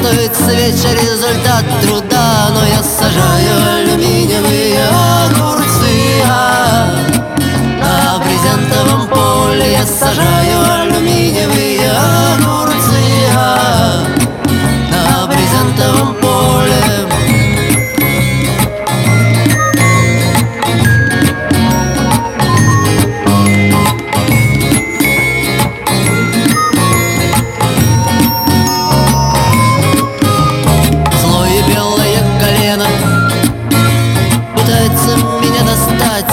радует свеча, результат труда. Но я сажаю алюминиевые огурцы, на брезентовом поле я сажаю алюминиевые огурцы, на брезентовом поле. Злое белое колено пытается меня достать,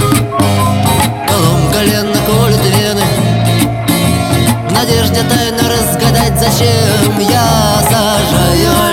колом колено колет вены, в надежде тайно разгадать, зачем я сажаю